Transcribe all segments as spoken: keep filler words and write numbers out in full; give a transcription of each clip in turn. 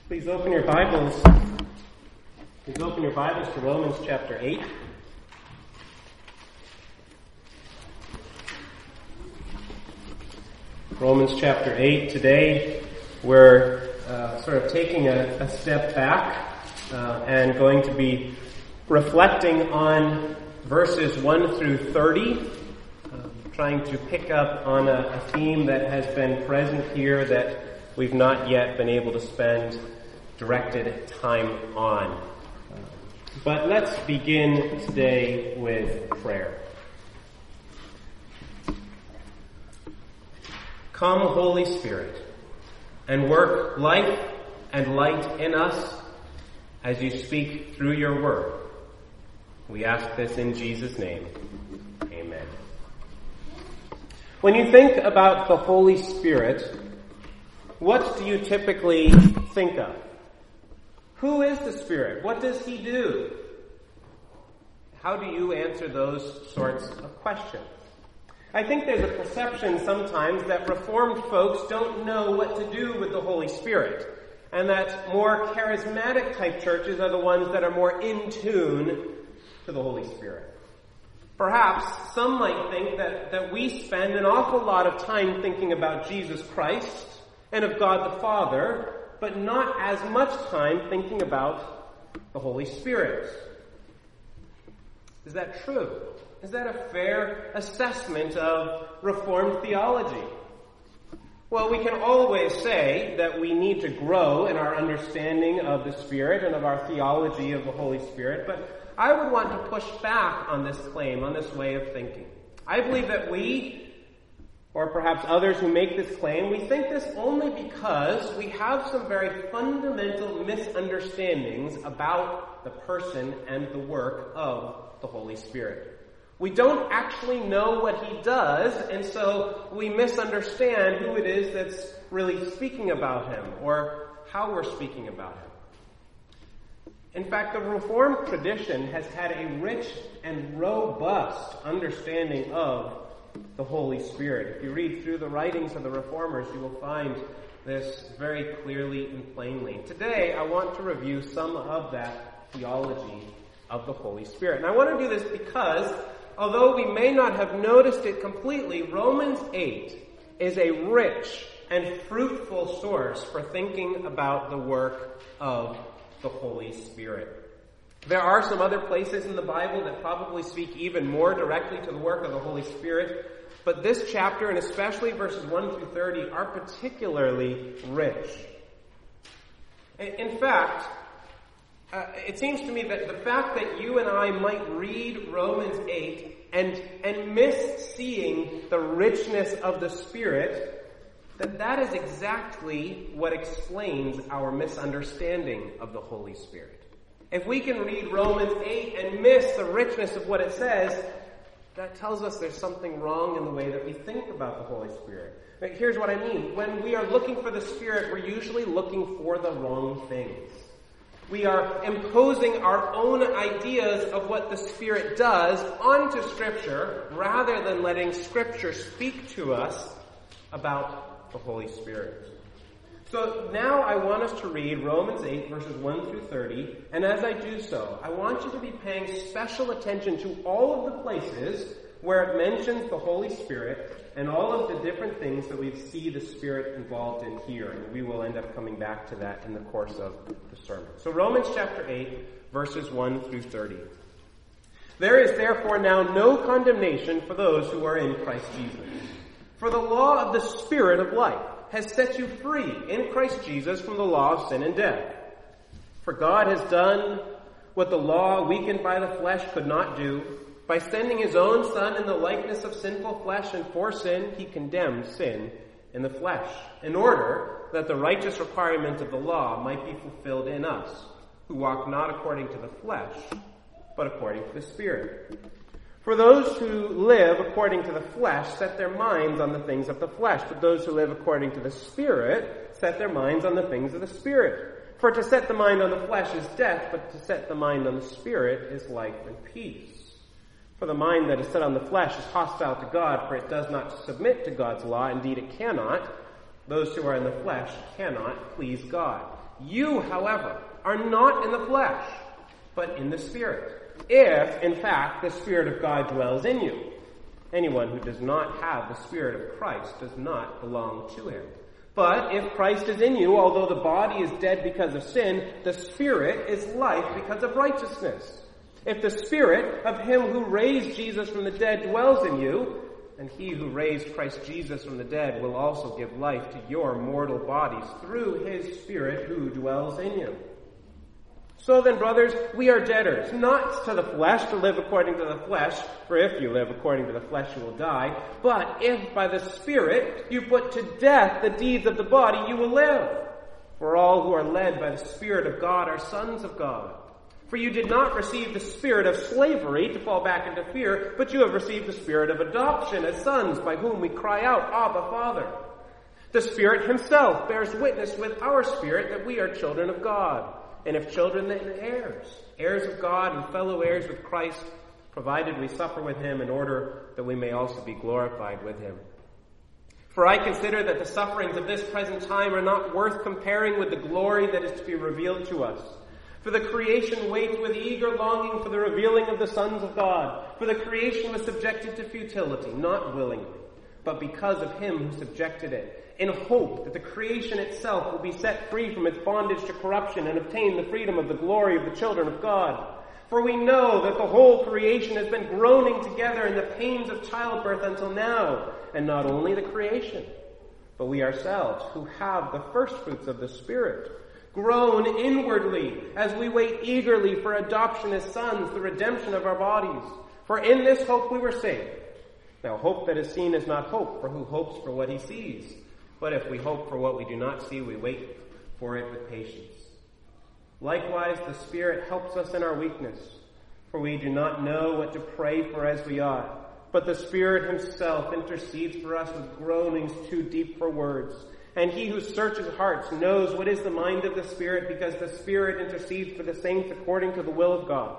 Please open your Bibles. Please open your Bibles to Romans chapter eight. Romans chapter eight. Today we're uh, sort of taking a, a step back uh, and going to be reflecting on verses one through thirty, um, trying to pick up on a, a theme that has been present here that we've not yet been able to spend directed time on. But let's begin today with prayer. Come, Holy Spirit, and work life and light in us as you speak through your word. We ask this in Jesus' name. Amen. When you think about the Holy Spirit, what do you typically think of? Who is the Spirit? What does he do? How do you answer those sorts of questions? I think there's a perception sometimes that Reformed folks don't know what to do with the Holy Spirit, and that more charismatic type churches are the ones that are more in tune to the Holy Spirit. Perhaps some might think that, that we spend an awful lot of time thinking about Jesus Christ and of God the Father, but not as much time thinking about the Holy Spirit. Is that true? Is that a fair assessment of Reformed theology? Well, we can always say that we need to grow in our understanding of the Spirit and of our theology of the Holy Spirit, but I would want to push back on this claim, on this way of thinking. I believe that we, or perhaps others who make this claim, we think this only because we have some very fundamental misunderstandings about the person and the work of the Holy Spirit. We don't actually know what he does, and so we misunderstand who it is that's really speaking about him, or how we're speaking about him. In fact, the Reformed tradition has had a rich and robust understanding of the Holy Spirit. If you read through the writings of the Reformers, you will find this very clearly and plainly. Today, I want to review some of that theology of the Holy Spirit. And I want to do this because, although we may not have noticed it completely, Romans eight is a rich and fruitful source for thinking about the work of the Holy Spirit. There are some other places in the Bible that probably speak even more directly to the work of the Holy Spirit, but this chapter, and especially verses one through thirty, are particularly rich. In fact, uh, it seems to me that the fact that you and I might read Romans eight and, and miss seeing the richness of the Spirit, that that is exactly what explains our misunderstanding of the Holy Spirit. If we can read Romans eight and miss the richness of what it says, that tells us there's something wrong in the way that we think about the Holy Spirit. But here's what I mean. When we are looking for the Spirit, we're usually looking for the wrong things. We are imposing our own ideas of what the Spirit does onto Scripture rather than letting Scripture speak to us about the Holy Spirit. So now I want us to read Romans eight, verses one through thirty, and as I do so, I want you to be paying special attention to all of the places where it mentions the Holy Spirit and all of the different things that we see the Spirit involved in here, and we will end up coming back to that in the course of the sermon. So Romans chapter eight, verses one through thirty. There is therefore now no condemnation for those who are in Christ Jesus. For the law of the Spirit of life has set you free in Christ Jesus from the law of sin and death. For God has done what the law, weakened by the flesh, could not do. By sending his own Son in the likeness of sinful flesh, and for sin, he condemned sin in the flesh, in order that the righteous requirement of the law might be fulfilled in us, who walk not according to the flesh, but according to the Spirit. For those who live according to the flesh set their minds on the things of the flesh, but those who live according to the Spirit set their minds on the things of the Spirit. For to set the mind on the flesh is death, but to set the mind on the Spirit is life and peace. For the mind that is set on the flesh is hostile to God, for it does not submit to God's law. Indeed, it cannot. Those who are in the flesh cannot please God. You, however, are not in the flesh, but in the Spirit, if, in fact, the Spirit of God dwells in you. Anyone who does not have the Spirit of Christ does not belong to him. But if Christ is in you, although the body is dead because of sin, the Spirit is life because of righteousness. If the Spirit of him who raised Jesus from the dead dwells in you, and he who raised Christ Jesus from the dead will also give life to your mortal bodies through his Spirit who dwells in you. So then, brothers, we are debtors, not to the flesh, to live according to the flesh, for if you live according to the flesh, you will die. But if by the Spirit you put to death the deeds of the body, you will live. For all who are led by the Spirit of God are sons of God. For you did not receive the spirit of slavery to fall back into fear, but you have received the spirit of adoption as sons, by whom we cry out, Abba, Father. The Spirit himself bears witness with our spirit that we are children of God. And if children, then heirs, heirs of God and fellow heirs with Christ, provided we suffer with him in order that we may also be glorified with him. For I consider that the sufferings of this present time are not worth comparing with the glory that is to be revealed to us. For the creation waits with eager longing for the revealing of the sons of God. For the creation was subjected to futility, not willingly, but because of him who subjected it, in hope that the creation itself will be set free from its bondage to corruption and obtain the freedom of the glory of the children of God. For we know that the whole creation has been groaning together in the pains of childbirth until now, and not only the creation, but we ourselves who have the first fruits of the Spirit, groan inwardly as we wait eagerly for adoption as sons, the redemption of our bodies. For in this hope we were saved. Now hope that is seen is not hope, for who hopes for what he sees? But if we hope for what we do not see, we wait for it with patience. Likewise, the Spirit helps us in our weakness, for we do not know what to pray for as we ought. But the Spirit himself intercedes for us with groanings too deep for words. And he who searches hearts knows what is the mind of the Spirit, because the Spirit intercedes for the saints according to the will of God.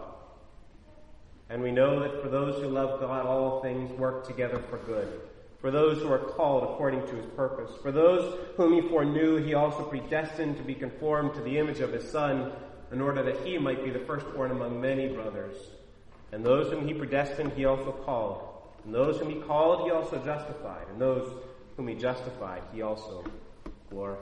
And we know that for those who love God, all things work together for good. For those who are called according to his purpose. For those whom he foreknew, he also predestined to be conformed to the image of his Son, in order that he might be the firstborn among many brothers. And those whom he predestined, he also called. And those whom he called, he also justified. And those whom he justified, he also glorified.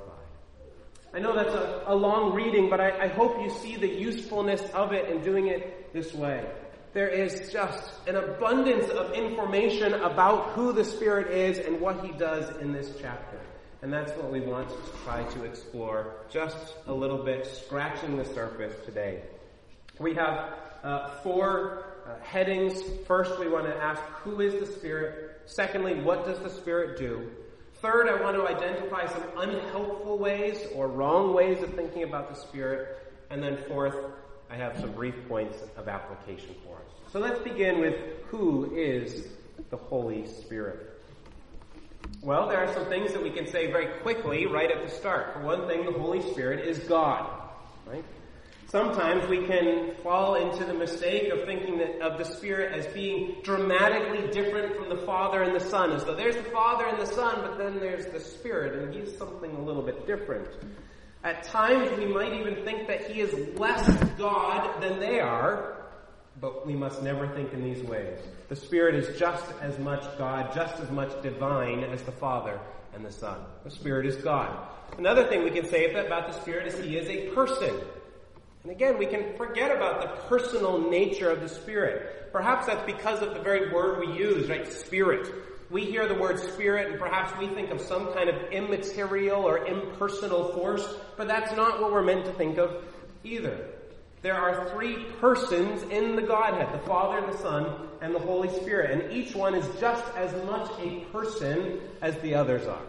I know that's a, a long reading, but I, I hope you see the usefulness of it in doing it this way. There is just an abundance of information about who the Spirit is and what he does in this chapter. And that's what we want to try to explore just a little bit, scratching the surface today. We have uh, four uh, headings. First, we want to ask, who is the Spirit? Secondly, what does the Spirit do? Third, I want to identify some unhelpful ways or wrong ways of thinking about the Spirit. And then fourth, I have some brief points of application for us. So let's begin with who is the Holy Spirit. Well, there are some things that we can say very quickly right at the start. For one thing, the Holy Spirit is God, right? Sometimes we can fall into the mistake of thinking that, of the Spirit as being dramatically different from the Father and the Son. And so there's the Father and the Son, but then there's the Spirit, and he's something a little bit different. At times we might even think that he is less God than they are, but we must never think in these ways. The Spirit is just as much God, just as much divine as the Father and the Son. The Spirit is God. Another thing we can say about the Spirit is he is a person. And again, we can forget about the personal nature of the Spirit. Perhaps that's because of the very word we use, right? Spirit. We hear the word Spirit and perhaps we think of some kind of immaterial or impersonal force, but that's not what we're meant to think of either. There are three persons in the Godhead, the Father, the Son, and the Holy Spirit, and each one is just as much a person as the others are.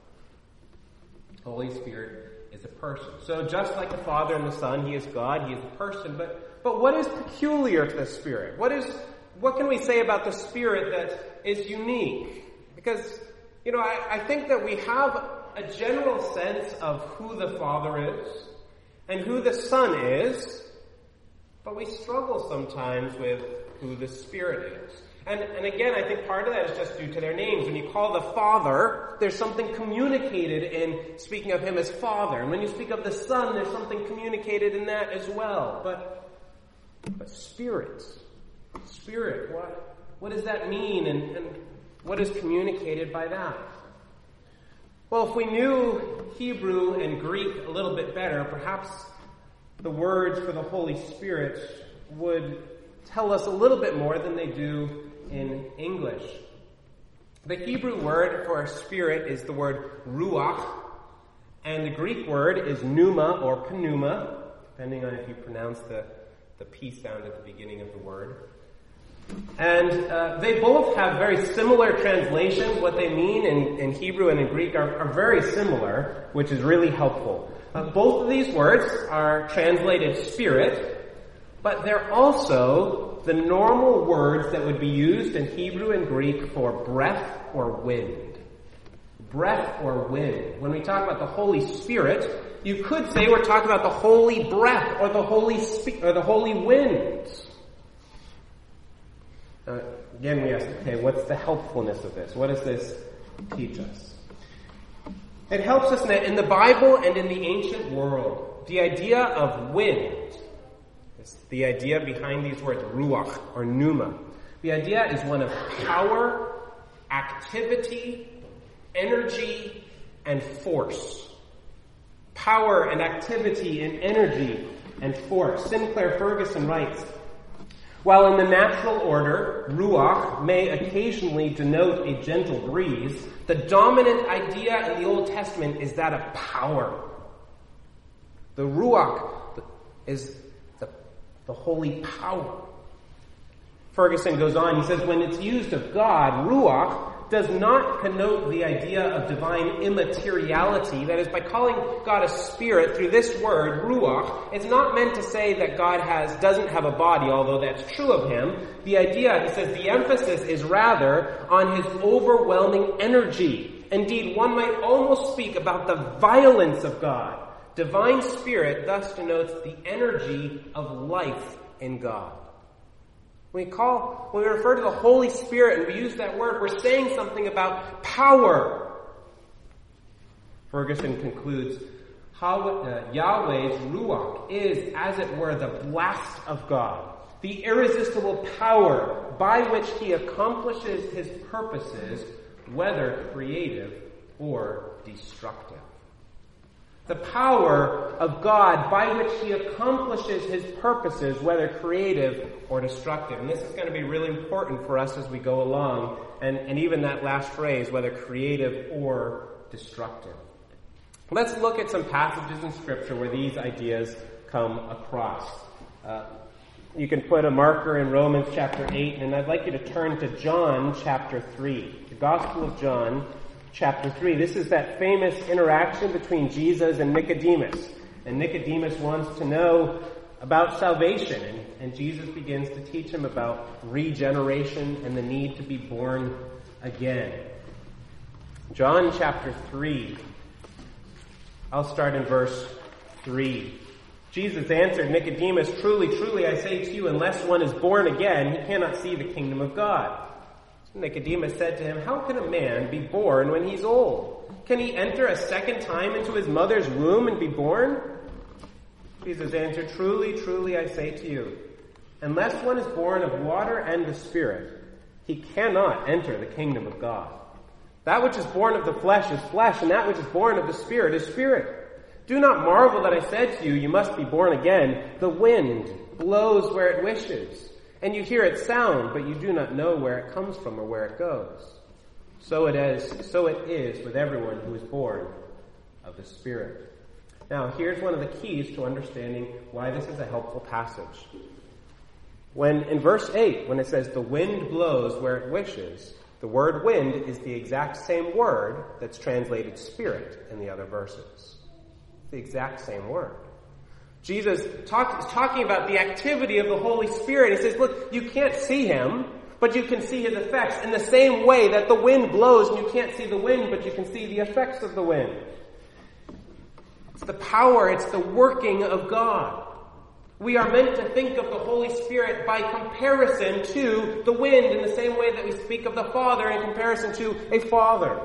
The Holy Spirit is a person. So just like the Father and the Son, he is God, he is a person, but, but what is peculiar to the Spirit? What is, what can we say about the Spirit that is unique? Because, you know, I, I think that we have a general sense of who the Father is and who the Son is, but we struggle sometimes with who the Spirit is. And, and again, I think part of that is just due to their names. When you call the Father, there's something communicated in speaking of him as Father. And when you speak of the Son, there's something communicated in that as well. But, but Spirit, Spirit, what, what does that mean? And, and what is communicated by that? Well, if we knew Hebrew and Greek a little bit better, perhaps the words for the Holy Spirit would tell us a little bit more than they do in English. The Hebrew word for spirit is the word ruach, and the Greek word is pneuma or pneuma, depending on if you pronounce the, the P sound at the beginning of the word. And uh, they both have very similar translations. What they mean in, in Hebrew and in Greek are, are very similar, which is really helpful. Uh, both of these words are translated spirit, but they're also the normal words that would be used in Hebrew and Greek for breath or wind. Breath or wind. When we talk about the Holy Spirit, you could say we're talking about the holy breath or the holy spe- or the holy wind. Uh, again, we ask, okay, what's the helpfulness of this? What does this teach us? It helps us in the, in the Bible and in the ancient world. The idea of wind, the idea behind these words, ruach or pneuma. The idea is one of power, activity, energy, and force. Power and activity and energy and force. Sinclair Ferguson writes, while in the natural order, ruach may occasionally denote a gentle breeze, the dominant idea in the Old Testament is that of power. The ruach is the, the holy power. Ferguson goes on, he says, when it's used of God, ruach does not connote the idea of divine immateriality. That is, by calling God a spirit through this word, ruach, it's not meant to say that God has doesn't have a body, although that's true of him. The idea, he says, the emphasis is rather on his overwhelming energy. Indeed, one might almost speak about the violence of God. Divine spirit thus denotes the energy of life in God. When we call, when we refer to the Holy Spirit and we use that word, we're saying something about power. Ferguson concludes, Yahweh's Ruach is, as it were, the blast of God, the irresistible power by which he accomplishes his purposes, whether creative or destructive. The power of God by which he accomplishes his purposes, whether creative or destructive. And this is going to be really important for us as we go along. And, and even that last phrase, whether creative or destructive. Let's look at some passages in Scripture where these ideas come across. Uh, you can put a marker in Romans chapter eight, and I'd like you to turn to John chapter three. The Gospel of John chapter three. This is that famous interaction between Jesus and Nicodemus. And Nicodemus wants to know about salvation. And, and Jesus begins to teach him about regeneration and the need to be born again. John chapter three. I'll start in verse three. Jesus answered Nicodemus, truly, truly, I say to you, unless one is born again, he cannot see the kingdom of God. Nicodemus said to him, how can a man be born when he's old? Can he enter a second time into his mother's womb and be born? Jesus answered, truly, truly, I say to you, unless one is born of water and the Spirit, he cannot enter the kingdom of God. That which is born of the flesh is flesh, and that which is born of the Spirit is spirit. Do not marvel that I said to you, you must be born again. The wind blows where it wishes, and you hear its sound, but you do not know where it comes from or where it goes. So it is, so it is with everyone who is born of the Spirit. Now, here's one of the keys to understanding why this is a helpful passage. When, in verse eight, when it says, the wind blows where it wishes, the word wind is the exact same word that's translated spirit in the other verses. The exact same word. Jesus talk, is talking about the activity of the Holy Spirit. He says, look, you can't see him, but you can see his effects in the same way that the wind blows and you can't see the wind, but you can see the effects of the wind. It's the power, it's the working of God. We are meant to think of the Holy Spirit by comparison to the wind, in the same way that we speak of the Father in comparison to a father.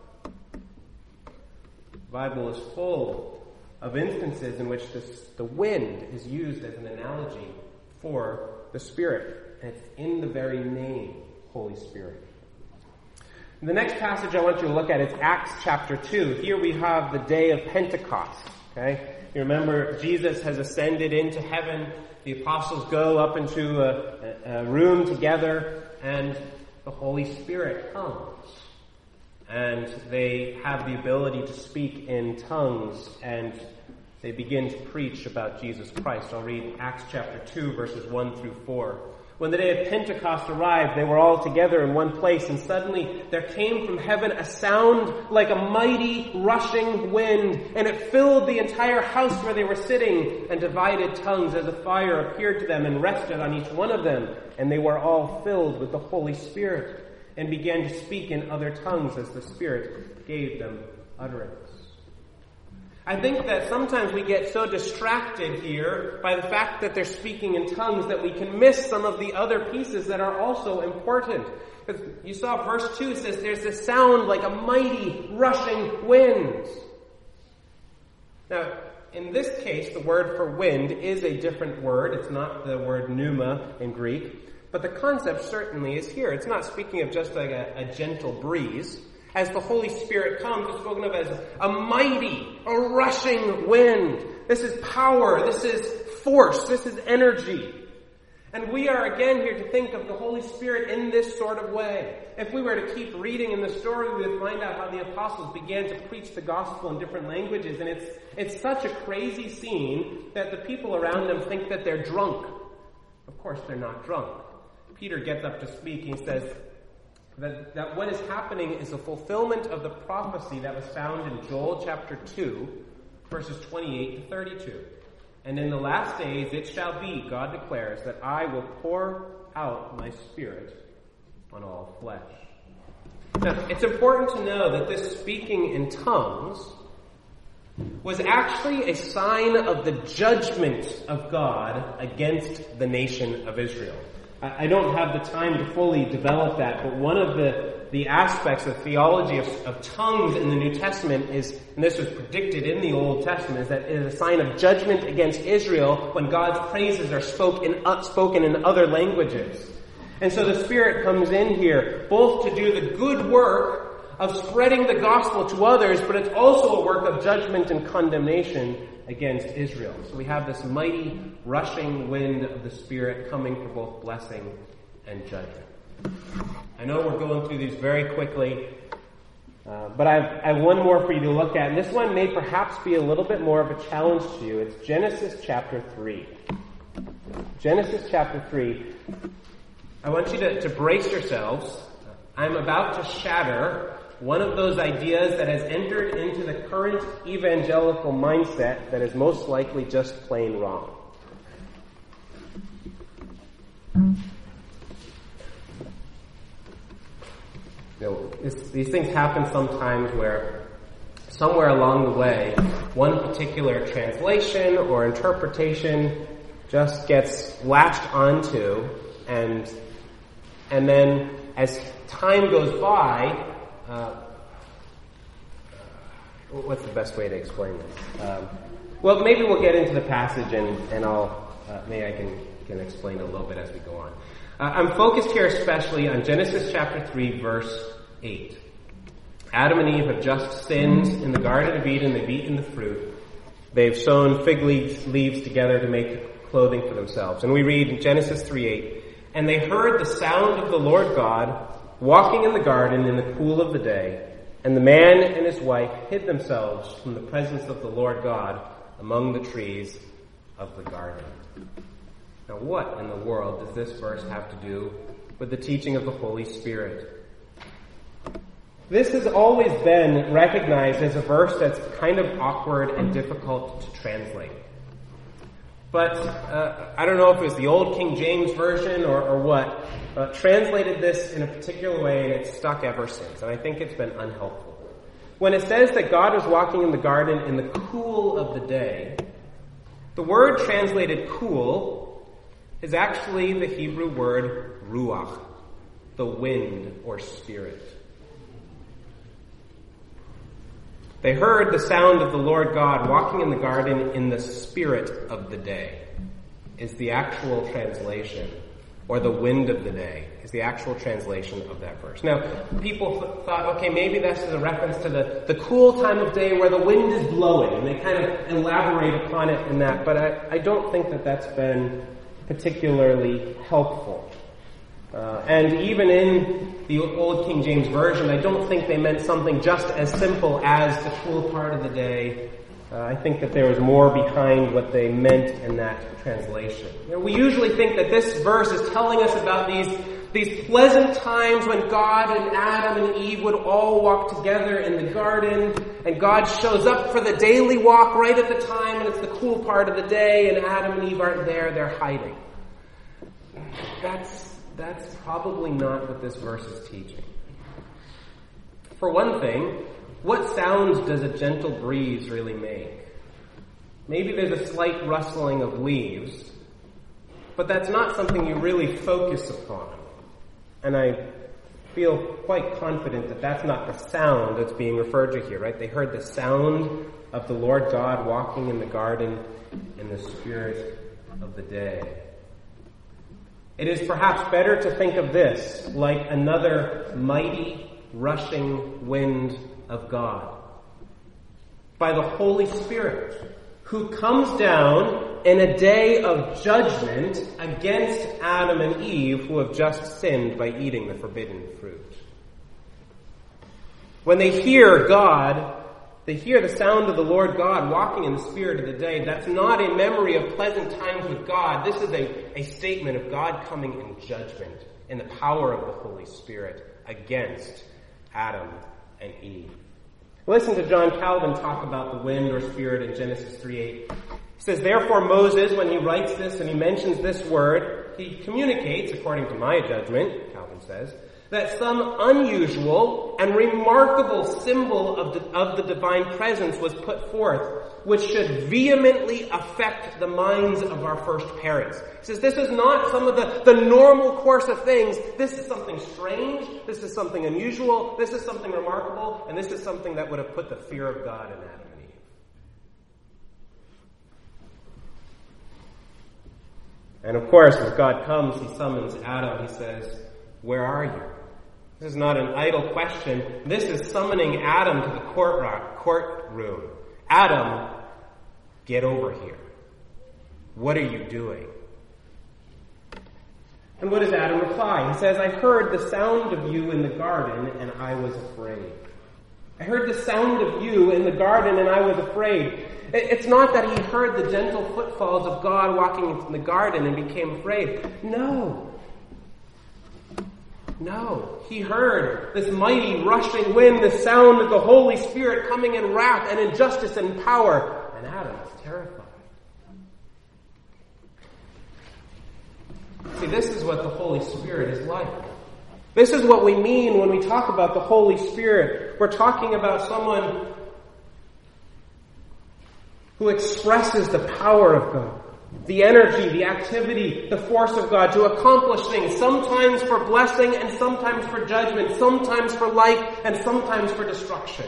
The Bible is full of instances in which this, the wind is used as an analogy for the Spirit. And it's in the very name, Holy Spirit. The next passage I want you to look at is Acts chapter two. Here we have the day of Pentecost. Okay? You remember Jesus has ascended into heaven. The apostles go up into a, a, a room together, and the Holy Spirit comes. And they have the ability to speak in tongues, and they begin to preach about Jesus Christ. I'll read Acts chapter two, verses one through four. When the day of Pentecost arrived, they were all together in one place, and suddenly there came from heaven a sound like a mighty rushing wind, and it filled the entire house where they were sitting, and divided tongues as a fire appeared to them and rested on each one of them, and they were all filled with the Holy Spirit, and began to speak in other tongues as the Spirit gave them utterance. I think that sometimes we get so distracted here by the fact that they're speaking in tongues that we can miss some of the other pieces that are also important. Because you saw verse two says there's this sound like a mighty rushing wind. Now, in this case, the word for wind is a different word. It's not the word pneuma in Greek. But the concept certainly is here. It's not speaking of just like a, a gentle breeze. As the Holy Spirit comes, it's spoken of as a mighty, a rushing wind. This is power. This is force. This is energy. And we are again here to think of the Holy Spirit in this sort of way. If we were to keep reading in the story, we would find out how the apostles began to preach the gospel in different languages. And it's, it's such a crazy scene that the people around them think that they're drunk. Of course, they're not drunk. Peter gets up to speak and he says, That, that what is happening is a fulfillment of the prophecy that was found in Joel chapter two, verses twenty-eight to thirty-two. And in the last days it shall be, God declares, that I will pour out my Spirit on all flesh. Now, it's important to know that this speaking in tongues was actually a sign of the judgment of God against the nation of Israel. I don't have the time to fully develop that, but one of the, the aspects of theology of, of tongues in the New Testament is, and this was predicted in the Old Testament, is that it is a sign of judgment against Israel when God's praises are spoken, uh, spoken in other languages. And so the Spirit comes in here, both to do the good work of spreading the gospel to others, but it's also a work of judgment and condemnation against Israel. So we have this mighty rushing wind of the Spirit coming for both blessing and judgment. I know we're going through these very quickly, uh, but I've, I have one more for you to look at, and this one may perhaps be a little bit more of a challenge to you. It's Genesis chapter three. Genesis chapter three. I want you to, to brace yourselves. I'm about to shatter one of those ideas that has entered into the current evangelical mindset that is most likely just plain wrong. You know, this, these things happen sometimes where somewhere along the way, one particular translation or interpretation just gets latched onto, and and then as time goes by, Uh, what's the best way to explain this? Um, well, maybe we'll get into the passage, and, and I'll uh, maybe I can, can explain a little bit as we go on. Uh, I'm focused here especially on Genesis chapter three, verse eight. Adam and Eve have just sinned in the Garden of Eden. They've eaten the fruit. They've sewn fig leaves, leaves together to make clothing for themselves. And we read in Genesis three eight, and they heard the sound of the Lord God walking in the garden in the cool of the day, and the man and his wife hid themselves from the presence of the Lord God among the trees of the garden. Now, what in the world does this verse have to do with the teaching of the Holy Spirit? This has always been recognized as a verse that's kind of awkward and difficult to translate. But uh, I don't know if it was the old King James Version or, or what, uh, translated this in a particular way, and it's stuck ever since. And I think it's been unhelpful. When it says that God was walking in the garden in the cool of the day, The word translated cool is actually the Hebrew word ruach, the wind or spirit. They heard the sound of the Lord God walking in the garden in the spirit of the day, is the actual translation, or the wind of the day is the actual translation of that verse. Now, people th- thought, okay, maybe this is a reference to the, the cool time of day where the wind is blowing, and they kind of elaborate upon it in that, but I, I don't think that that's been particularly helpful. Uh, and even in the Old King James Version, I don't think they meant something just as simple as the cool part of the day. Uh, I think that there was more behind what they meant in that translation. You know, we usually think that this verse is telling us about these, these pleasant times when God and Adam and Eve would all walk together in the garden, and God shows up for the daily walk right at the time, and it's the cool part of the day, and Adam and Eve aren't there, they're hiding. That's That's probably not what this verse is teaching. For one thing, what sounds does a gentle breeze really make? Maybe there's a slight rustling of leaves, but that's not something you really focus upon. And I feel quite confident that that's not the sound that's being referred to here, right? They heard the sound of the Lord God walking in the garden in the spirit of the day. It is perhaps better to think of this like another mighty, rushing wind of God by the Holy Spirit, who comes down in a day of judgment against Adam and Eve, who have just sinned by eating the forbidden fruit. When they hear God, they hear the sound of the Lord God walking in the spirit of the day. That's not a memory of pleasant times with God. This is a, a statement of God coming in judgment in the power of the Holy Spirit against Adam and Eve. Listen to John Calvin talk about the wind or spirit in Genesis three eight. He says, therefore Moses, when he writes this and he mentions this word, he communicates, according to my judgment, Calvin says, that some unusual and remarkable symbol of the, of the divine presence was put forth, which should vehemently affect the minds of our first parents. He says this is not some of the, the normal course of things. This is something strange. This is something unusual. This is something remarkable. And this is something that would have put the fear of God in Adam and Eve. And of course, as God comes, he summons Adam. He says, where are you? This is not an idle question. This is summoning Adam to the courtroom. Adam, get over here. What are you doing? And what does Adam reply? He says, I heard the sound of you in the garden and I was afraid. I heard the sound of you in the garden and I was afraid. It's not that he heard the gentle footfalls of God walking in the garden and became afraid. No. No, he heard this mighty rushing wind, the sound of the Holy Spirit coming in wrath and in justice and power. And Adam was terrified. See, this is what the Holy Spirit is like. This is what we mean when we talk about the Holy Spirit. We're talking about someone who expresses the power of God. The energy, the activity, the force of God to accomplish things, sometimes for blessing and sometimes for judgment, sometimes for life and sometimes for destruction.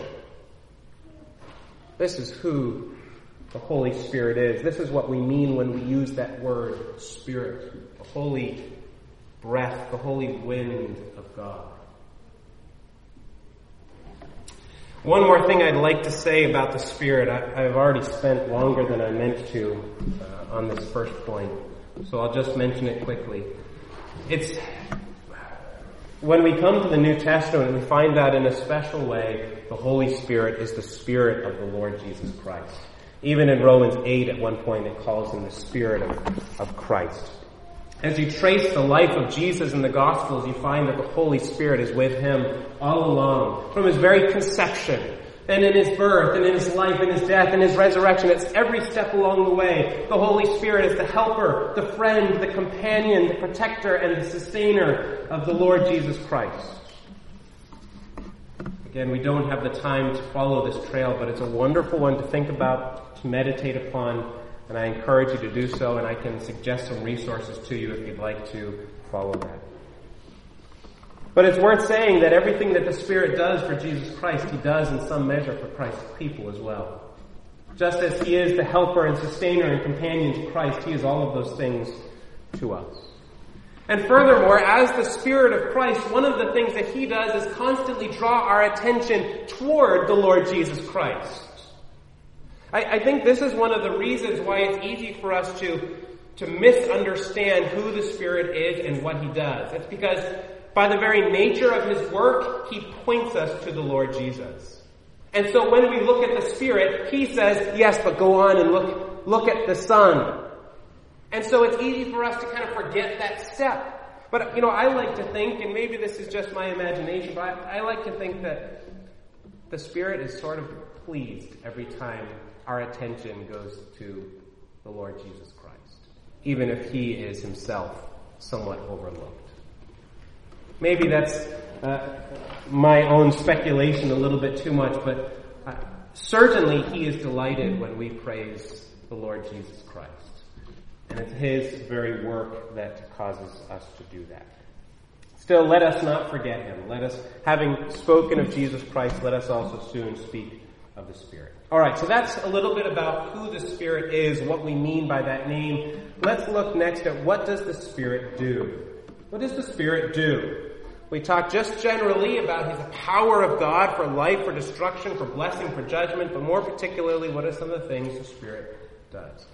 This is who the Holy Spirit is. This is what we mean when we use that word, Spirit, the holy breath, the holy wind of God. One more thing I'd like to say about the Spirit. I, I've already spent longer than I meant to uh, on this first point, so I'll just mention it quickly. It's when we come to the New Testament, we find that in a special way, the Holy Spirit is the Spirit of the Lord Jesus Christ. Even in Romans eight, at one point, it calls him the Spirit of, of Christ. As you trace the life of Jesus in the Gospels, you find that the Holy Spirit is with him all along, from his very conception, and in his birth, and in his life, and his death, and his resurrection. It's every step along the way. The Holy Spirit is the helper, the friend, the companion, the protector, and the sustainer of the Lord Jesus Christ. Again, we don't have the time to follow this trail, but it's a wonderful one to think about, to meditate upon. And I encourage you to do so, and I can suggest some resources to you if you'd like to follow that. But it's worth saying that everything that the Spirit does for Jesus Christ, He does in some measure for Christ's people as well. Just as He is the helper and sustainer and companion to Christ, He is all of those things to us. And furthermore, as the Spirit of Christ, one of the things that He does is constantly draw our attention toward the Lord Jesus Christ. I, I think this is one of the reasons why it's easy for us to, to misunderstand who the Spirit is and what He does. It's because by the very nature of His work, He points us to the Lord Jesus. And so when we look at the Spirit, He says, yes, but go on and look, look at the Son. And so it's easy for us to kind of forget that step. But, you know, I like to think, and maybe this is just my imagination, but I, I like to think that the Spirit is sort of pleased every time our attention goes to the Lord Jesus Christ, even if He is Himself somewhat overlooked. Maybe that's uh, my own speculation a little bit too much, but uh, certainly He is delighted when we praise the Lord Jesus Christ. And it's His very work that causes us to do that. Still, let us not forget Him. Let us, having spoken of Jesus Christ, let us also soon speak of the Spirit. All right, so that's a little bit about who the Spirit is, what we mean by that name. Let's look next at what does the Spirit do? What does the Spirit do? We talked just generally about His power of God for life, for destruction, for blessing, for judgment, but more particularly, what are some of the things the Spirit does?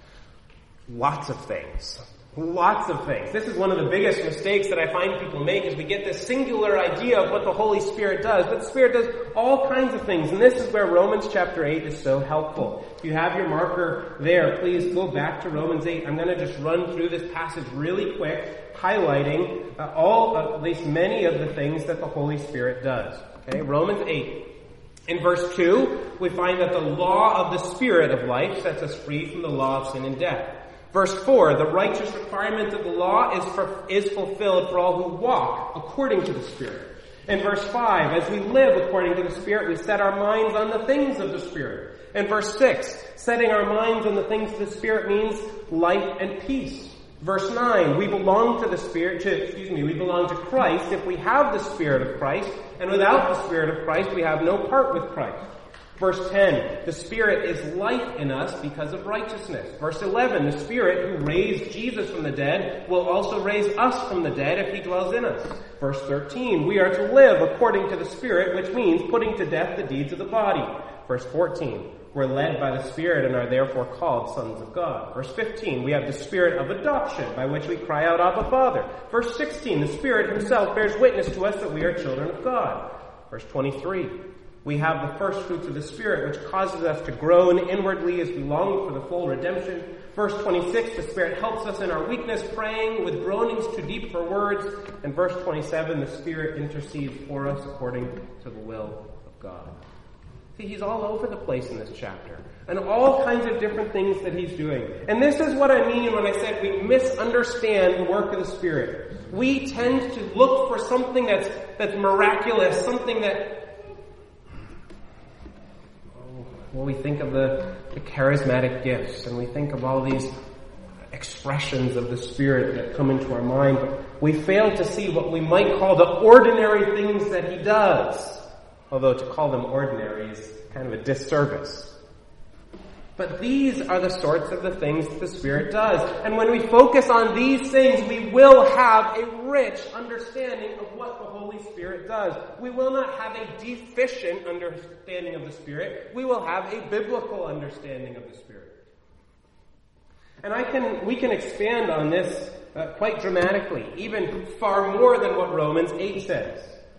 Lots of things. Lots of things. This is one of the biggest mistakes that I find people make is we get this singular idea of what the Holy Spirit does. But the Spirit does all kinds of things. And this is where Romans chapter eight is so helpful. If you have your marker there, please go back to Romans eight. I'm going to just run through this passage really quick, highlighting uh, all, uh, at least many of the things that the Holy Spirit does. Okay, Romans eight. In verse two, we find that the law of the Spirit of life sets us free from the law of sin and death. Verse four, the righteous requirement of the law is for, is fulfilled for all who walk according to the Spirit. In verse five, as we live according to the Spirit, we set our minds on the things of the Spirit. In verse six, setting our minds on the things of the Spirit means life and peace. Verse nine, we belong to the Spirit, to, excuse me, we belong to Christ if we have the Spirit of Christ, and without the Spirit of Christ, we have no part with Christ. Verse ten, the Spirit is life in us because of righteousness. Verse eleven, the Spirit who raised Jesus from the dead will also raise us from the dead if He dwells in us. Verse thirteen, we are to live according to the Spirit, which means putting to death the deeds of the body. Verse fourteen, we're led by the Spirit and are therefore called sons of God. Verse fifteen, we have the Spirit of adoption by which we cry out, Abba, Father. Verse sixteen, the Spirit Himself bears witness to us that we are children of God. Verse twenty-three, we have the first fruits of the Spirit, which causes us to groan inwardly as we long for the full redemption. Verse twenty-six, the Spirit helps us in our weakness, praying with groanings too deep for words. And verse twenty-seven, the Spirit intercedes for us according to the will of God. See, He's all over the place in this chapter. And all kinds of different things that He's doing. And this is what I mean when I said we misunderstand the work of the Spirit. We tend to look for something that's, that's miraculous, something that Well, we think of the, the charismatic gifts, and we think of all these expressions of the Spirit that come into our mind, but we fail to see what we might call the ordinary things that He does. Although to call them ordinary is kind of a disservice. But these are the sorts of the things that the Spirit does. And when we focus on these things, we will have a rich understanding of what the Holy Spirit does. We will not have a deficient understanding of the Spirit. We will have a biblical understanding of the Spirit. And I can, we can expand on this uh, quite dramatically, even far more than what Romans eight says.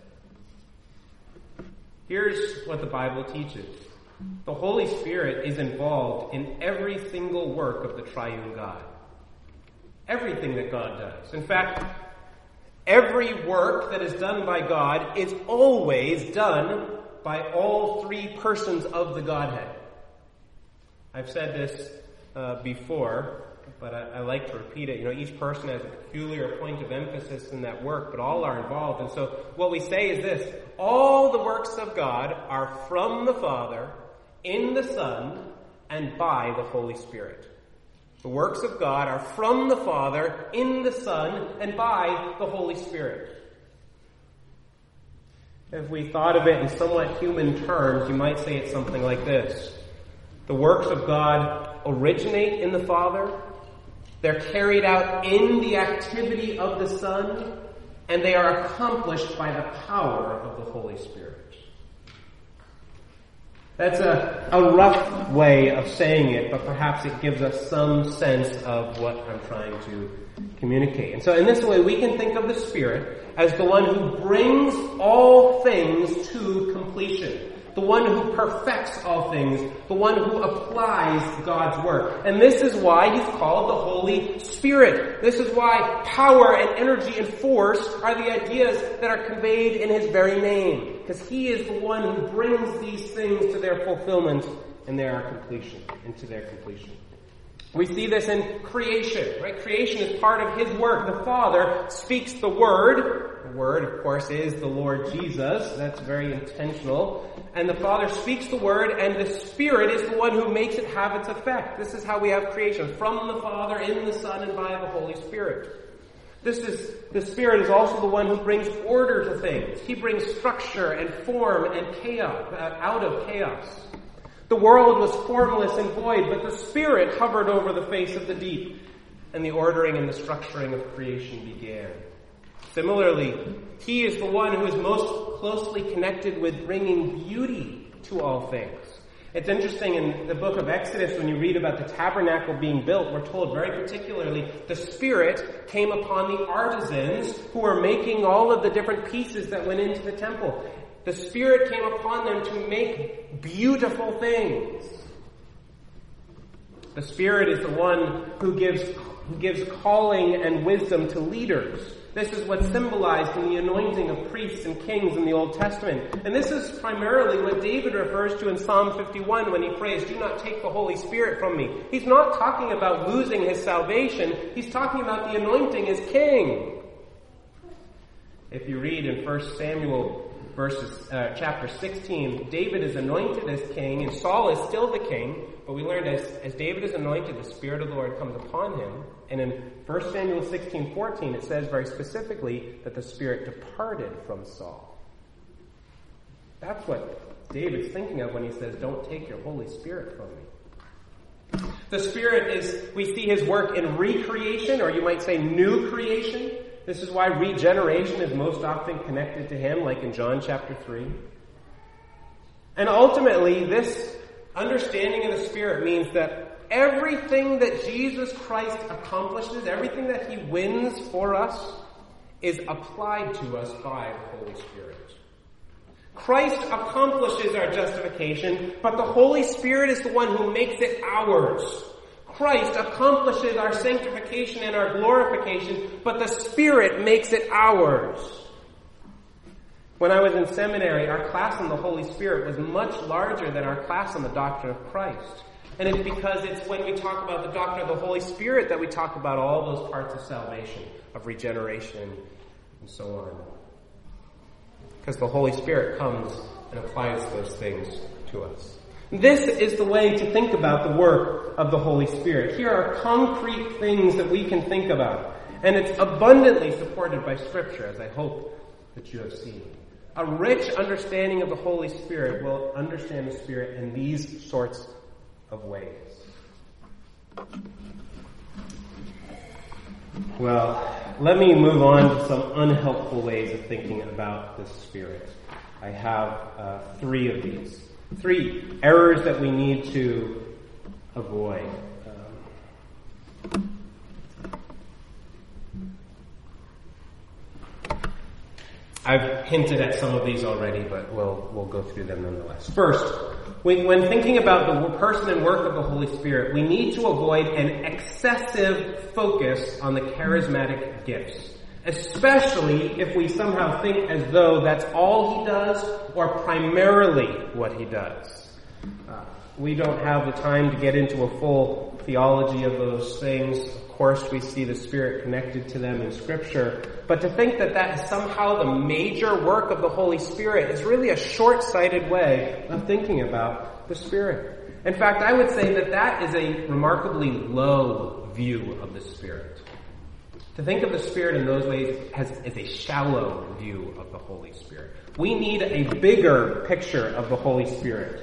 Here's what the Bible teaches. The Holy Spirit is involved in every single work of the triune God. Everything that God does. In fact, every work that is done by God is always done by all three persons of the Godhead. I've said this uh, before, but I, I like to repeat it. You know, each person has a peculiar point of emphasis in that work, but all are involved. And so what we say is this: all the works of God are from the Father, in the Son, and by the Holy Spirit. The works of God are from the Father, in the Son, and by the Holy Spirit. If we thought of it in somewhat human terms, you might say it's something like this. The works of God originate in the Father, they're carried out in the activity of the Son, and they are accomplished by the power of the Holy Spirit. That's a, a rough way of saying it, but perhaps it gives us some sense of what I'm trying to communicate. And so in this way, we can think of the Spirit as the one who brings all things to completion. The one who perfects all things, the one who applies God's work. And this is why he's called the Holy Spirit. This is why power and energy and force are the ideas that are conveyed in his very name. Because he is the one who brings these things to their fulfillment and their completion, into their completion. We see this in creation, right? Creation is part of his work. The Father speaks the Word. The Word, of course, is the Lord Jesus. That's very intentional. And the Father speaks the Word, and the Spirit is the one who makes it have its effect. This is how we have creation. From the Father, in the Son, and by the Holy Spirit. This is, the Spirit is also the one who brings order to things. He brings structure and form and chaos, uh, out of chaos. The world was formless and void, but the Spirit hovered over the face of the deep, and the ordering and the structuring of creation began. Similarly, he is the one who is most closely connected with bringing beauty to all things. It's interesting in the book of Exodus, when you read about the tabernacle being built, we're told very particularly the Spirit came upon the artisans who were making all of the different pieces that went into the temple. The Spirit came upon them to make beautiful things. The Spirit is the one who gives, who gives calling and wisdom to leaders. This is what's symbolized in the anointing of priests and kings in the Old Testament. And this is primarily what David refers to in Psalm fifty-one when he prays, "Do not take the Holy Spirit from me." He's not talking about losing his salvation. He's talking about the anointing as king. If you read in First Samuel verses, uh, chapter sixteen, David is anointed as king, and Saul is still the king. But we learned as, as David is anointed, the Spirit of the Lord comes upon him. And in First Samuel sixteen fourteen, it says very specifically that the Spirit departed from Saul. That's what David's thinking of when he says, "Don't take your Holy Spirit from me." The Spirit is, we see his work in recreation, or you might say new creation. This is why regeneration is most often connected to him, like in John chapter three. And ultimately, this understanding of the Spirit means that everything that Jesus Christ accomplishes, everything that he wins for us, is applied to us by the Holy Spirit. Christ accomplishes our justification, but the Holy Spirit is the one who makes it ours. Christ accomplishes our sanctification and our glorification, but the Spirit makes it ours. When I was in seminary, our class on the Holy Spirit was much larger than our class on the doctrine of Christ. And it's because it's when we talk about the doctrine of the Holy Spirit that we talk about all those parts of salvation, of regeneration, and so on. Because the Holy Spirit comes and applies those things to us. This is the way to think about the work of the Holy Spirit. Here are concrete things that we can think about. And it's abundantly supported by Scripture, as I hope that you have seen. A rich understanding of the Holy Spirit will understand the Spirit in these sorts of ways. Well, let me move on to some unhelpful ways of thinking about the Spirit. I have uh, three of these. Three errors that we need to avoid. Um, I've hinted at some of these already, but we'll we'll go through them nonetheless. First, when, when thinking about the person and work of the Holy Spirit, we need to avoid an excessive focus on the charismatic gifts, especially if we somehow think as though that's all he does or primarily what he does. Uh, we don't have the time to get into a full theology of those things. Of course, we see the Spirit connected to them in Scripture. But to think that that is somehow the major work of the Holy Spirit is really a short-sighted way of thinking about the Spirit. In fact, I would say that that is a remarkably low view of the Spirit. To think of the Spirit in those ways has, is a shallow view of the Holy Spirit. We need a bigger picture of the Holy Spirit.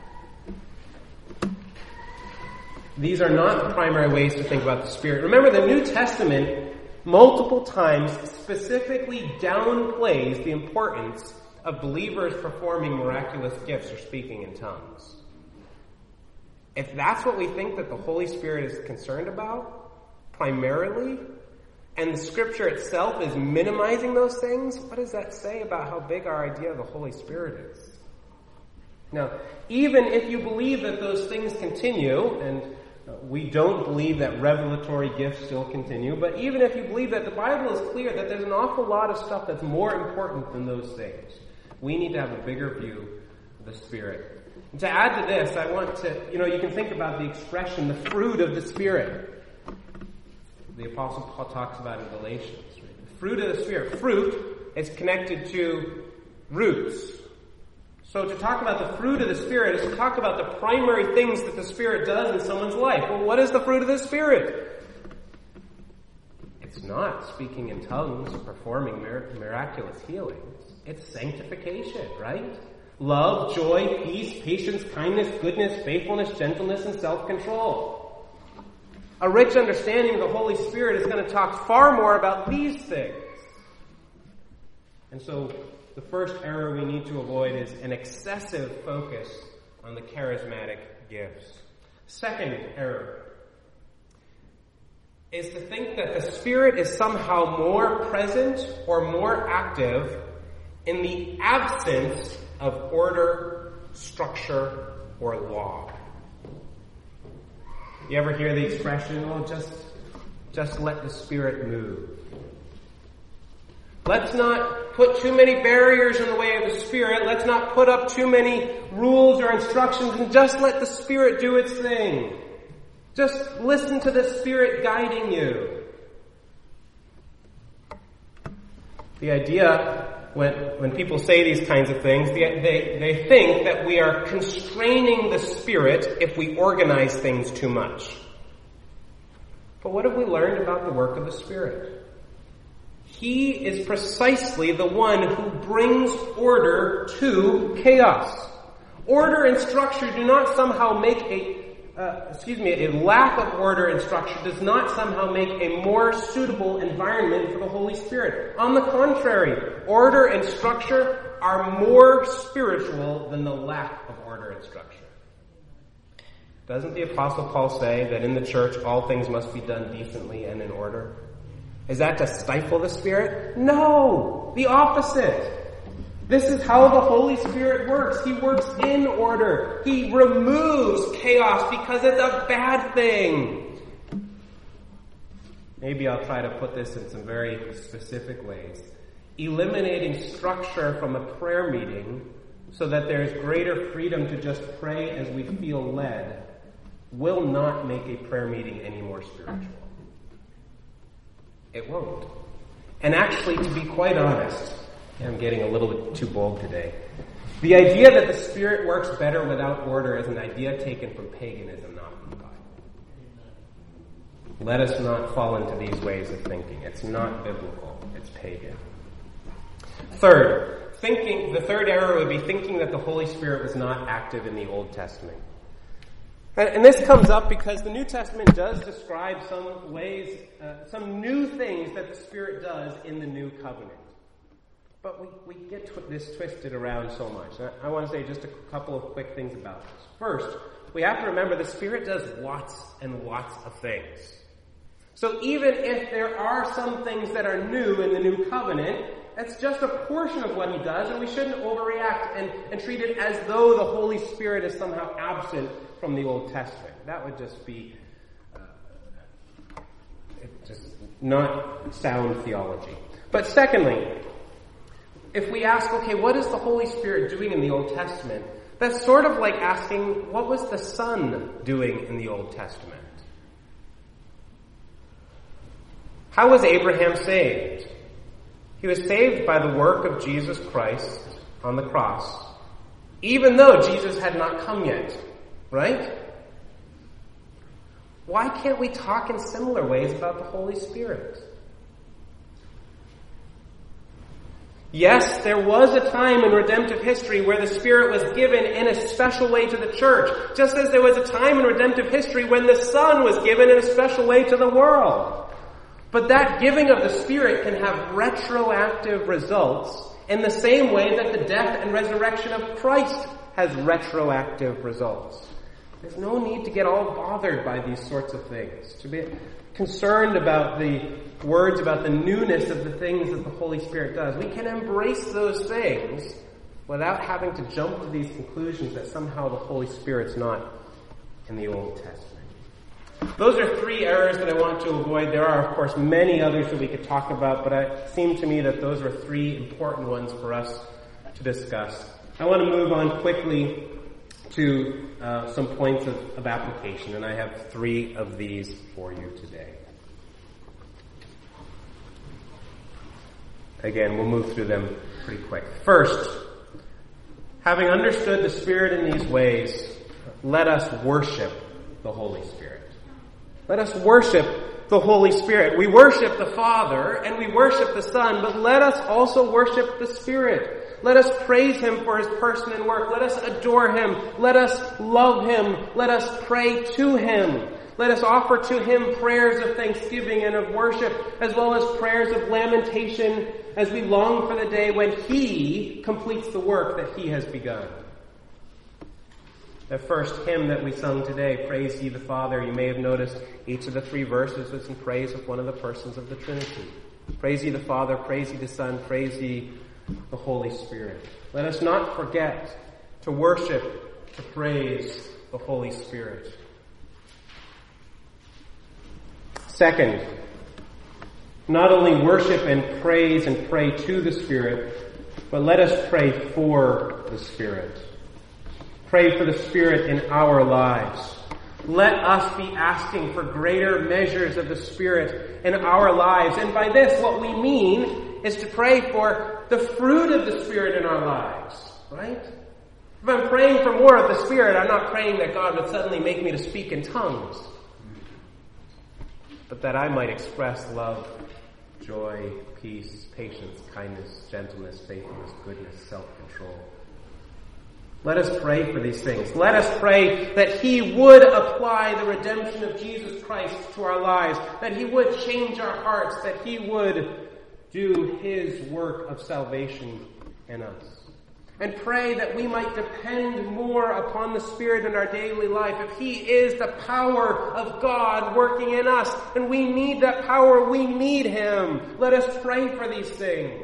These are not the primary ways to think about the Spirit. Remember, the New Testament multiple times specifically downplays the importance of believers performing miraculous gifts or speaking in tongues. If that's what we think that the Holy Spirit is concerned about, primarily, and the Scripture itself is minimizing those things, what does that say about how big our idea of the Holy Spirit is? Now, even if you believe that those things continue, and we don't believe that revelatory gifts still continue, but even if you believe that, the Bible is clear that there's an awful lot of stuff that's more important than those things. We need to have a bigger view of the Spirit. And to add to this, I want to, you know, you can think about the expression, the fruit of the Spirit. The Apostle Paul talks about in Galatians. Right? The fruit of the Spirit. Fruit is connected to roots. So to talk about the fruit of the Spirit is to talk about the primary things that the Spirit does in someone's life. Well, what is the fruit of the Spirit? It's not speaking in tongues or performing mir- miraculous healings. It's sanctification, right? Love, joy, peace, patience, kindness, goodness, faithfulness, gentleness, and self-control. A rich understanding of the Holy Spirit is going to talk far more about these things. And so the first error we need to avoid is an excessive focus on the charismatic gifts. Second error is to think that the Spirit is somehow more present or more active in the absence of order, structure, or law. You ever hear the expression, oh, just, just let the Spirit move? Let's not put too many barriers in the way of the Spirit. Let's not put up too many rules or instructions, and just let the Spirit do its thing. Just listen to the Spirit guiding you. The idea, when, when people say these kinds of things, they, they, they think that we are constraining the Spirit if we organize things too much. But what have we learned about the work of the Spirit? He is precisely the one who brings order to chaos. Order and structure do not somehow make a Uh, excuse me, a lack of order and structure does not somehow make a more suitable environment for the Holy Spirit. On the contrary, order and structure are more spiritual than the lack of order and structure. Doesn't the Apostle Paul say that in the church all things must be done decently and in order? Is that to stifle the Spirit? No! The opposite! This is how the Holy Spirit works. He works in order. He removes chaos because it's a bad thing. Maybe I'll try to put this in some very specific ways. Eliminating structure from a prayer meeting so that there is greater freedom to just pray as we feel led will not make a prayer meeting any more spiritual. It won't. And actually, to be quite honest, I'm getting a little bit too bold today. The idea that the Spirit works better without order is an idea taken from paganism, not from the Bible. Let us not fall into these ways of thinking. It's not biblical. It's pagan. Third, thinking, the third error would be thinking that the Holy Spirit was not active in the Old Testament. And, and this comes up because the New Testament does describe some ways, uh, some new things that the Spirit does in the New Covenant. But we, we get tw- this twisted around so much. I, I want to say just a couple of quick things about this. First, we have to remember the Spirit does lots and lots of things. So even if there are some things that are new in the New Covenant, that's just a portion of what He does, and we shouldn't overreact and, and treat it as though the Holy Spirit is somehow absent from the Old Testament. That would just be uh, just not sound theology. But secondly, if we ask, okay, what is the Holy Spirit doing in the Old Testament? That's sort of like asking, what was the Son doing in the Old Testament? How was Abraham saved? He was saved by the work of Jesus Christ on the cross, even though Jesus had not come yet, right? Why can't we talk in similar ways about the Holy Spirit? Yes, there was a time in redemptive history where the Spirit was given in a special way to the church, just as there was a time in redemptive history when the Son was given in a special way to the world. But that giving of the Spirit can have retroactive results in the same way that the death and resurrection of Christ has retroactive results. There's no need to get all bothered by these sorts of things, to be concerned about the words about the newness of the things that the Holy Spirit does. We can embrace those things without having to jump to these conclusions that somehow the Holy Spirit's not in the Old Testament. Those are three errors that I want to avoid. There are, of course, many others that we could talk about, but it seemed to me that those are three important ones for us to discuss. I want to move on quickly to uh, some points of, of application, and I have three of these for you today. Again, we'll move through them pretty quick. First, having understood the Spirit in these ways, let us worship the Holy Spirit. Let us worship the Holy Spirit. We worship the Father and we worship the Son, but let us also worship the Spirit. Let us praise Him for His person and work. Let us adore Him. Let us love Him. Let us pray to Him. Let us offer to Him prayers of thanksgiving and of worship, as well as prayers of lamentation, as we long for the day when He completes the work that He has begun. The first hymn that we sung today, Praise Ye the Father, you may have noticed each of the three verses was in praise of one of the persons of the Trinity. Praise ye the Father, praise ye the Son, praise ye the Holy Spirit. Let us not forget to worship, to praise the Holy Spirit. Second, not only worship and praise and pray to the Spirit, but let us pray for the Spirit. Pray for the Spirit in our lives. Let us be asking for greater measures of the Spirit in our lives. And by this, what we mean is to pray for the fruit of the Spirit in our lives, right? If I'm praying for more of the Spirit, I'm not praying that God would suddenly make me to speak in tongues, but that I might express love, joy, peace, patience, kindness, gentleness, faithfulness, goodness, self-control. Let us pray for these things. Let us pray that He would apply the redemption of Jesus Christ to our lives, that He would change our hearts, that He would do His work of salvation in us. And pray that we might depend more upon the Spirit in our daily life. If He is the power of God working in us, and we need that power, we need Him. Let us pray for these things.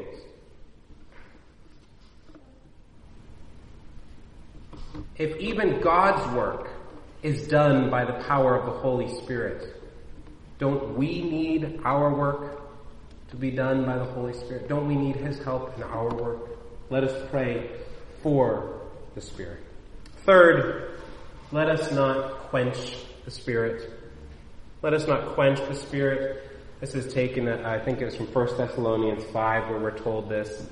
If even God's work is done by the power of the Holy Spirit, don't we need our work to be done by the Holy Spirit? Don't we need His help in our work? Let us pray for the Spirit. Third, let us not quench the Spirit. Let us not quench the Spirit. This is taken, I think it was from First Thessalonians five, where we're told this.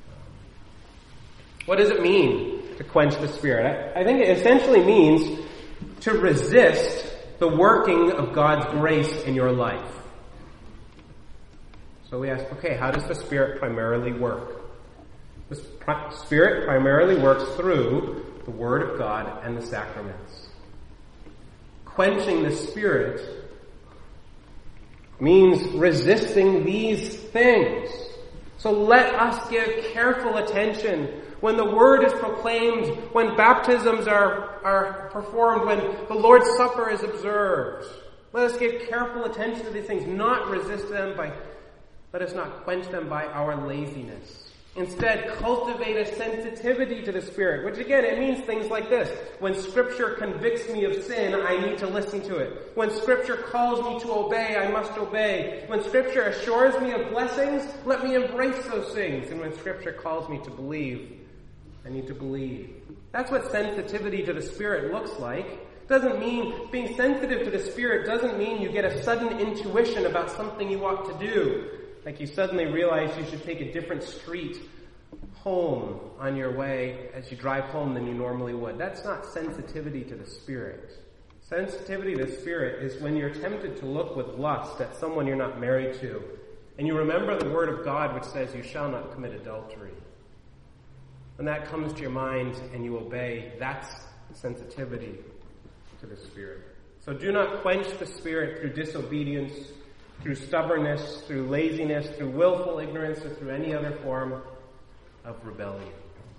What does it mean to quench the Spirit? I, I think it essentially means to resist the working of God's grace in your life. So we ask, okay, how does the Spirit primarily work? The Spirit primarily works through the Word of God and the sacraments. Quenching the Spirit means resisting these things. So let us give careful attention when the Word is proclaimed, when baptisms are, are performed, when the Lord's Supper is observed. Let us give careful attention to these things, not resist them by, let us not quench them by our laziness. Instead, cultivate a sensitivity to the Spirit, which again, it means things like this. When Scripture convicts me of sin, I need to listen to it. When Scripture calls me to obey, I must obey. When Scripture assures me of blessings, let me embrace those things. And when Scripture calls me to believe, I need to believe. That's what sensitivity to the Spirit looks like. Doesn't mean, being sensitive to the Spirit doesn't mean you get a sudden intuition about something you ought to do. Like you suddenly realize you should take a different street home on your way as you drive home than you normally would. That's not sensitivity to the Spirit. Sensitivity to the Spirit is when you're tempted to look with lust at someone you're not married to, and you remember the Word of God which says you shall not commit adultery. When that comes to your mind and you obey, that's sensitivity to the Spirit. So do not quench the Spirit through disobedience, through stubbornness, through laziness, through willful ignorance, or through any other form of rebellion.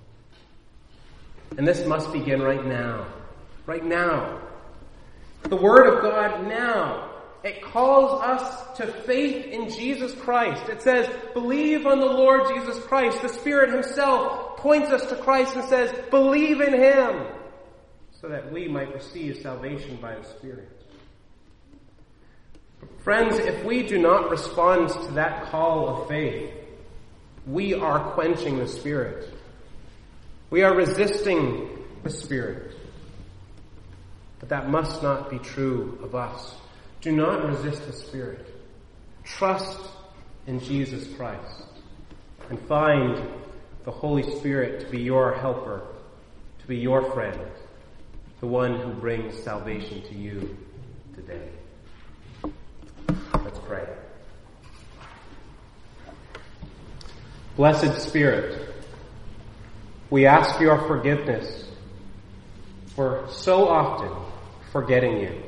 And this must begin right now. Right now. The Word of God now. It calls us to faith in Jesus Christ. It says, believe on the Lord Jesus Christ. The Spirit Himself points us to Christ and says, believe in Him, so that we might receive salvation by the Spirit. Friends, if we do not respond to that call of faith, we are quenching the Spirit. We are resisting the Spirit. But that must not be true of us. Do not resist the Spirit. Trust in Jesus Christ and find the Holy Spirit to be your helper, to be your friend, the one who brings salvation to you today. Let's pray. Blessed Spirit, we ask your forgiveness for so often forgetting you.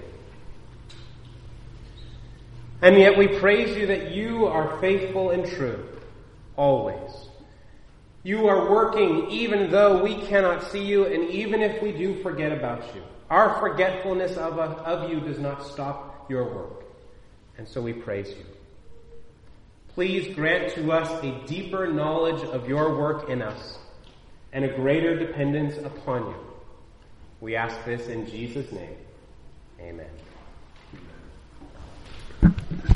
And yet we praise you that you are faithful and true, always. You are working even though we cannot see you, and even if we do forget about you. Our forgetfulness of, of you does not stop your work. And so we praise you. Please grant to us a deeper knowledge of your work in us and a greater dependence upon you. We ask this in Jesus' name. Amen.